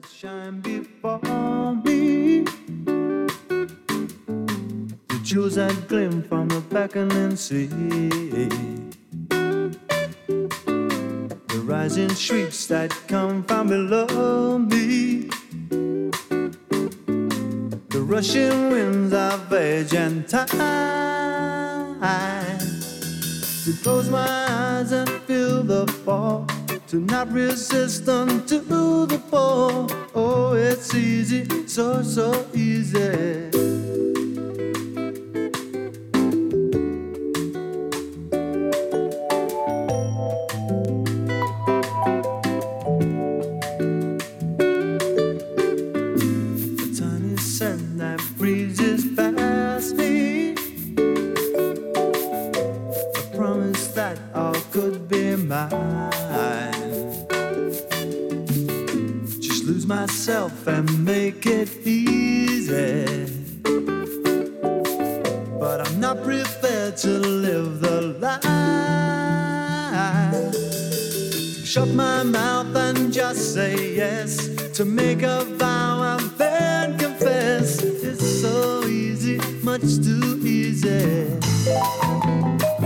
shine before me. The jewels that gleam from the beckoning sea. The rising shrieks that come from below me. The rushing winds of age and time. To close my eyes and feel the fall. To not resist until the fall. Oh, it's easy, so, so easy. The tiny scent that breezes past me. A promise that all could be mine. Lose myself and make it easy. But I'm not prepared to live the life. Shut my mouth and just say yes. To make a vow and then confess. It's so easy, much too easy.